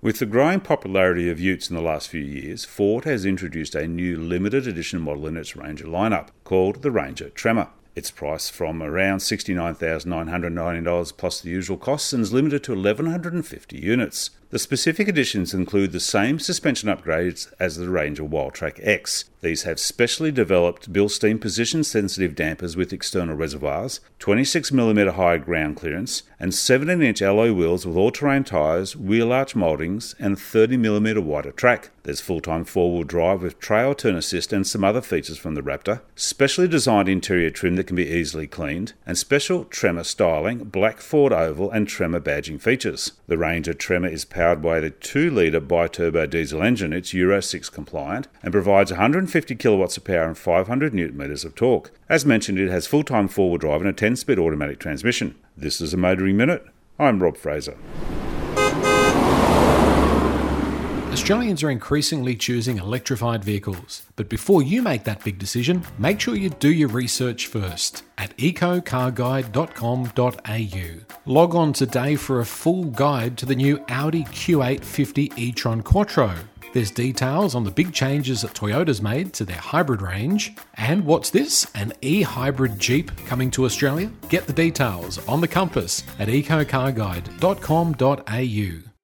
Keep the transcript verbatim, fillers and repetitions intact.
With the growing popularity of utes in the last few years, Ford has introduced a new limited edition model in its Ranger lineup, called the Ranger Tremor. It's priced from around sixty-nine thousand nine hundred ninety dollars plus the usual costs and is limited to eleven hundred fifty units. The specific editions include the same suspension upgrades as the Ranger Wildtrak X. These have specially developed Bilstein position-sensitive dampers with external reservoirs, twenty-six millimeter high ground clearance, and seventeen inch alloy wheels with all-terrain tyres, wheel arch mouldings, and thirty millimeter wider track. There's full-time four-wheel drive with trail turn assist and some other features from the Raptor, specially designed interior trim that can be easily cleaned, and special Tremor styling, black Ford oval and Tremor badging features. The Ranger Tremor is powered by the two litre bi-turbo diesel engine. It's Euro six compliant and provides one hundred fifty kilowatts of power and five hundred newton metres of torque. As mentioned, it has full-time four-wheel drive and a ten-speed automatic transmission. This is a Motoring Minute. I'm Rob Fraser. Australians are increasingly choosing electrified vehicles, but before you make that big decision, make sure you do your research first at eco car guide dot com dot a u. Log on today for a full guide to the new Audi Q eight fifty e-tron Quattro. There's details on the big changes that Toyota's made to their hybrid range. And what's this? An e-hybrid Jeep coming to Australia? Get the details on the compass at eco car guide dot com dot a u.